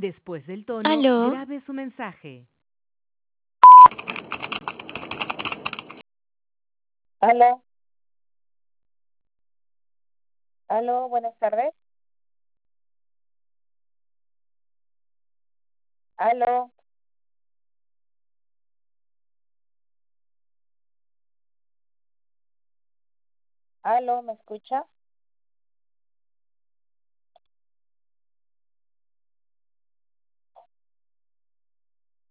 Después del tono, ¿Aló? grabe su mensaje. Aló, aló, buenas tardes. Aló, aló, ¿me escucha?